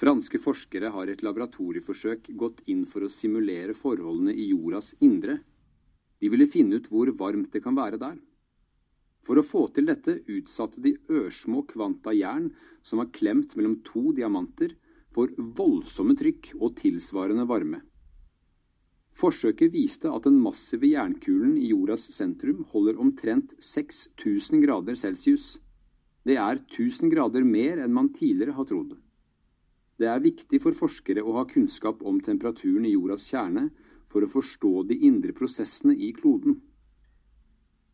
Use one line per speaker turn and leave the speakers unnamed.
Franske forskere har i et laboratorieforsøk gått inn for å simulere forholdene i jordas indre. De ville finne ut hvor varmt det kan være der. For å få til dette utsatte de ørsmå kvanta jern som var klemt mellom to diamanter for voldsomme trykk og tilsvarende varme. Forsøket viste at den massive jernkulen i jordas sentrum holder omtrent 6000 grader Celsius. Det er 1000 grader mer enn man tidligere har trodd. Det er viktig for forskere å ha kunnskap om temperaturen i jordas kjerne for å forstå de indre prosessene i kloden.